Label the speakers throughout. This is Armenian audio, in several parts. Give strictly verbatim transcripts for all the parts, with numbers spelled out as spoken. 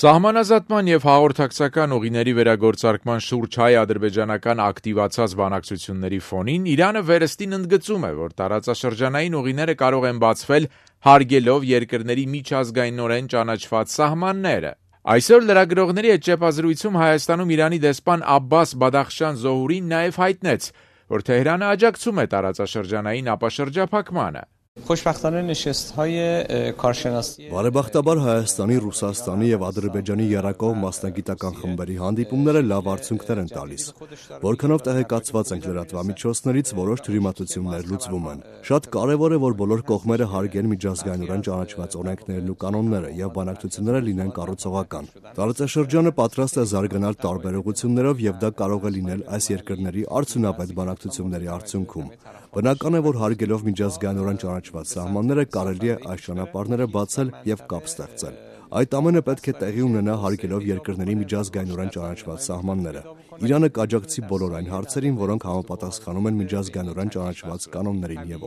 Speaker 1: Սահմանազատման և հաղորդակցական ուղիների վերագործարկման շուրջ հայ-ադրբեջանական ակտիվացած բանակցությունների ֆոնին Իրանը վերստին ընդգծում է, որ տարածաշրջանային ուղիները կարող են բացվել հարգելով երկրների միջազգայինորեն ճանաչված սահմանները։ Այսօր լրագրողների հետ ճեպազրույցում Հայաստանում Իրանի դեսպան Աբբաս Բադախշան Զոհուրին նաև հայտնեց, որ Թեհրանը աջակցում է տարածաշրջանային ապաշրջափակմանը։
Speaker 2: Բարեբախտաբար Հայաստանի, Ռուսաստանի և Ադրբեջանի եռակողմ մասնագիտական խմբերի հանդիպումները լավ արդյունքներ են տալիս։ Որքանով տեղեկացված ենք լրատվամիջոցներից, որոշ թյուրիմացություններ լուծվում են։ Շատ կարևոր է, որ բոլոր կողմերը հարգեն միջազգայինորեն ճանաչված օրենքներն ու կանոնները և բանակցությունները լինեն կառուցողական։ Տարածաշրջանը պատրաստ է զարգանալ տարբերություններով և դա կարող է լինել այս երկրների արդյունավետ բանակցությունների արդյունքում։ Բնական է, որ հարգելով միջազգայինորեն ճանաչված սահմանները կարելի է այս ճանապարհները բացել և կապ ստեղծել։ Այդ ամենը պետք է տեղի ունենա հարգելով երկրների միջազգայինորեն ճանաչված սահմանները։ Իրանը կաջակցի բոլոր այն հարցերին, որոնք համապատասխանում են միջազգայինորեն ճանաչված կանոններին և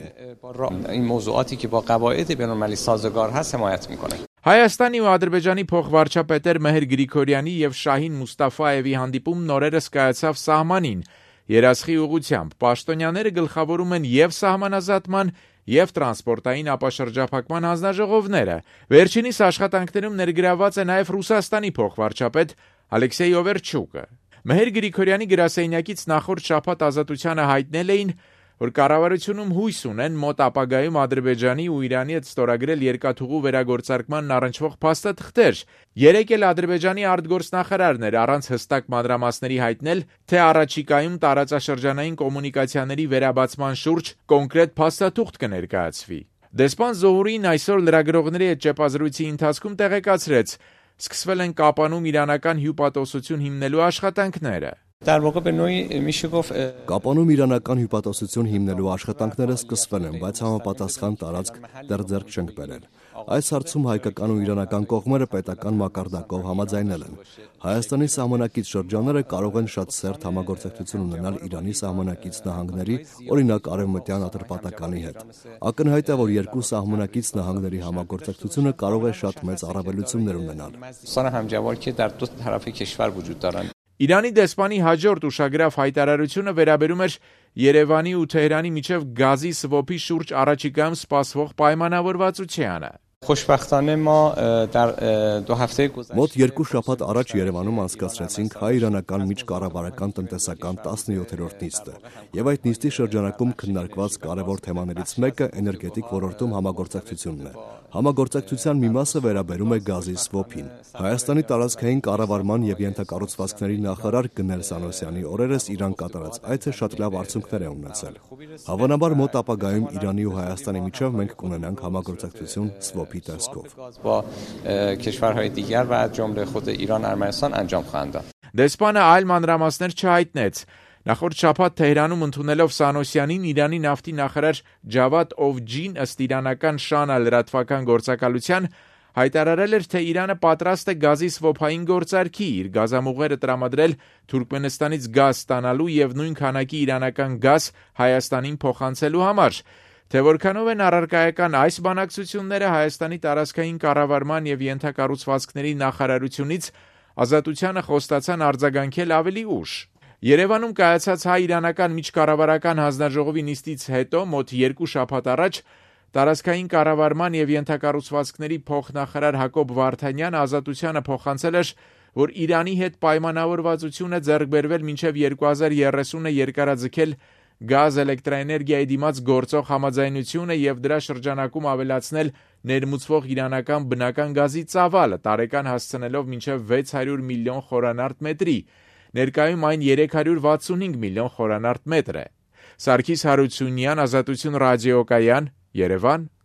Speaker 2: օրենքներին։
Speaker 1: Հայաստանի ու Ադրբեջանի փոխվարչապետեր Մեհր Գրիգորյանի և Շահին Մուստաֆայևի հանդիպումն օրերս կայացավ սահմանին։ Երասխի ուղղությամբ պաշտոնյաները գլխավորում են և սահմանազատման, և տրանսպորտային ապաշրջափակման հանձնաժողովները։ Վերջինիս աշխատանքներում ներգրավված է նաև Ռուսաստանի փոխվարչապետ Ալեքսեյ Օվերչուկը։ Մեհր Գրիգորյանի գրասենյակից նախորդ շաբաթ Ազատությանը հայտնել էին, որ կառավարությունում հույս ունեն մոտ ապագայում Ադրբեջանի ու Իրանի հետ ստորագրել երկաթուղու վերագործարկմանն առնչվող փաստաթղթեր։ Երեկ էլ Ադրբեջանի արտգործնախարարն էր առանց հստակ մանրամասների հայտնել, թե առաջիկայում տարածաշրջանային կոմունիկացիաների վերաբացման շուրջ կոնկրետ փաստաթուղթ կներկայացվի։ Դեսպան Զոհուրին այսօր լրագրողների հետ ճեպազրույցի ընթացքում տեղեկացրեց, սկսվել են Կապանում իրանական հյուպատոսություն հիմնելու աշխատանքները։
Speaker 2: Կապանում իրանական հյուպատոսություն հիմնելու աշխատանքները սկսվել են, բայց համապատասխան տարածք դեռ ձեռք չենք բերել։ Այս հարցում հայկական ու իրանական կողմերը պետական մակարդակով համաձայնել են։ Հայաստանի սահմանակից շրջանները կարող են շատ սերտ համագործակցություն ունենալ Իրանի սահմանակից նահանգների, օրինակ Արևմտյան Ատրպատականի հետ։ Ակնհայտ է, որ երկու սահմանակից նահանգների համագործակցությունը կարող է շատ մեծ առավելություններ ունենալ։
Speaker 1: Իրանի դեսպանի հաջորդ ուշագրավ հայտարարությունը վերաբերում էր Երևանի ու Թեհրանի միջև գազի սվոփի շուրջ առաջիկայում սպասվող պայմանավորվածությանը։
Speaker 2: Մոտ երկու շաբաթ առաջ Երևանում անցկացրեցինք հայ-իրանական միջկառավարական տնտեսական տասնյոթերորդ նիստը, և այդ նիստի շրջանակում քննարկված կարևոր թեմաներից մեկը էներգետիկ ոլորտում համագործակցությունն է։ Համագործակցության մի մասը վերաբերում է գազի սվոփին։ Հայաստանի տարածքային կառավարման և ենթակառուցվածքների նախարար Գնել Սանոսյանի օրերս Իրան կատարած այցը շատ լավ արդյունքներ է ունեցել։ Հավանաբար մոտ ապագայում Իրանի ու Հայաստանի միջև մենք կունենանք համագործակցություն սվոփի տեսքով։
Speaker 1: Դեսպանը այլ մանրամասներ չհայտնեց։ Նախորդ շաբաթ Թեհրանում ընդունելով Սանոսյանին, Իրանի նավթի նախարար Ջավադ Օվջին ըստ իրանական Շանա լրատվական գործակալության հայտարարել էր, թե Իրանը պատրաստ է գազի սվոփային գործարքի, իր գազամուղերը տրամադրել Թուրքմենստանից գազ ստանալու և նույն քանակի իրանական գազ Հայաստանին փոխանցելու համար։ Թե որքանով են առարկայական այս բանակցությունները, Հայաստանի տարածքային կառավարման և ենթակառուցվածքների նախարարությունից Ազատությանը խոստացան արձագանքել ավելի ուշ։ Երևանում կայացած հայ-իրանական միջկառավարական հանձնաժողովի նիստից հետո մոտ երկու շաբաթ առաջ տարածքային կառավարման և ենթակառուցվածքների փոխնախարար Հակոբ Վարդանյանը Ազատությանը փոխանցել էր, որ Իրանի հետ պայմանավորվածություն է ձեռք բերվել մինչև երկու հազար երեսունը երկարաձգել գազ էլեկտրաէներգիայի դիմաց գործող համաձայնությունը և դրա շրջանակում ավելացնել ներմուծվող իրանական բնական գազի ծավալը, տարեկան հասցնելով մինչև վեց հարյուր միլիոն խորանարդ մետրի։ Ներկայում այն երեք հարյուր վաթսունհինգ միլիոն խորանարդ մետր է։ Սարգիս Հարությունյան, Ազատություն ռադիոկայան, Երևան։